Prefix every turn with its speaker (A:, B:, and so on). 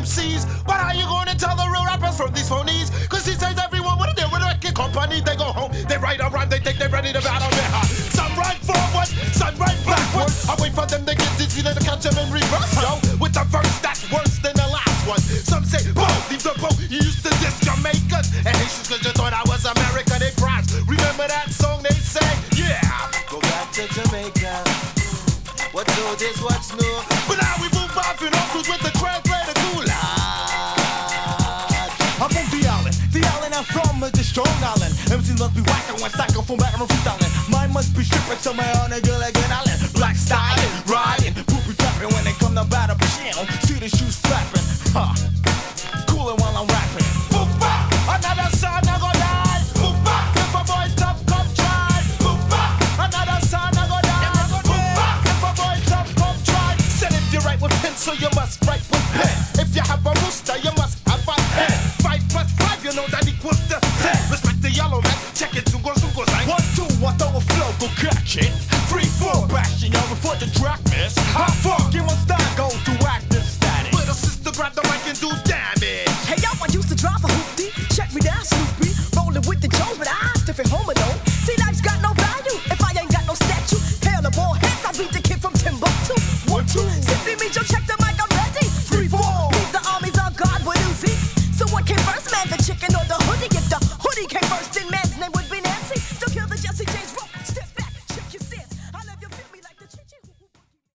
A: MCs. But how you gonna tell the real rappers from these phonies? Cause he says everyone wanna deal with a record company. They go home, they write a rhyme, they think they're ready to battle me. Some rhyme forward, some rhyme backward. I wait for them to get dizzy, then to catch them in reverse, yo. With the verse that's worse than the last one. Some say, boat, leave the boat, you used to diss Jamaicans and Haitians cause you thought I was America, they crashed. Remember that song they sang? Yeah. Go back to Jamaica. What's old is what's new. But now we move off and uncles with the translator cooler.
B: I'm from the island I'm from is the Strong Island. MCs must be whacking when psycho from back and freestyling. Mine must be stripping somewhere on a good like an island. Black styling, riding, poopy trapping when they come to battle. See the shoes flapping, huh? Coolin' while I'm rapping.
A: Move back, another son I go die. Move back, if a boy tough come try. Move back, another son I go die. Move back, if a boy tough come try. Said if you write with pencil, you must write with pen. If you have a rooster, you must have a pen. 5 plus 5, you know that equals to 10. Respect the yellow man, check it, zungo zungo zang.
B: 1, 2, I throw a flow, go catch it. 3, 4, bashing y'all before the track miss. How far can my style go to act this static?
A: Little sister grab the mic and do damage.
C: Hey yo, I used to drive a hoopty. Check me down, Snoopy. Rolling with the Jones, but I different home alone. See, life's got no value if I ain't got no statue. Hell, the ball heads, I beat the kid from Timbuktu. 1, 2, simply means you check the mic.